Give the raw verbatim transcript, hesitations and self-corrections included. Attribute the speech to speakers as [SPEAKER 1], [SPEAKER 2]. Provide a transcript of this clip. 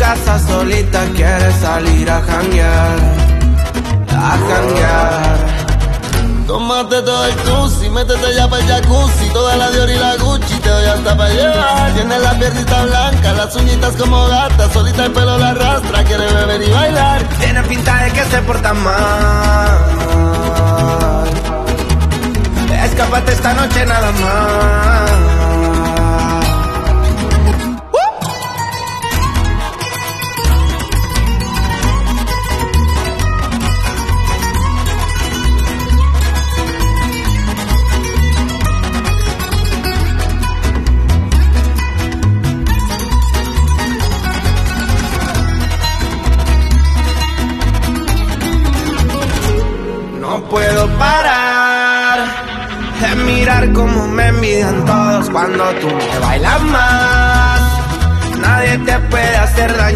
[SPEAKER 1] casa solita, quiere salir a janguear, a janguear.
[SPEAKER 2] Tómate todo el tusi, métete ya para el jacuzzi, toda la Dior y la Gucci, te doy hasta para llevar. Tiene la piernita blanca, las uñitas como gata, solita el pelo la arrastra, quiere beber y bailar.
[SPEAKER 1] Tiene pinta de que se porta mal, escápate esta noche nada más. No puedo parar de mirar cómo me envidian todos cuando tú me bailas más. Nadie te puede hacer daño.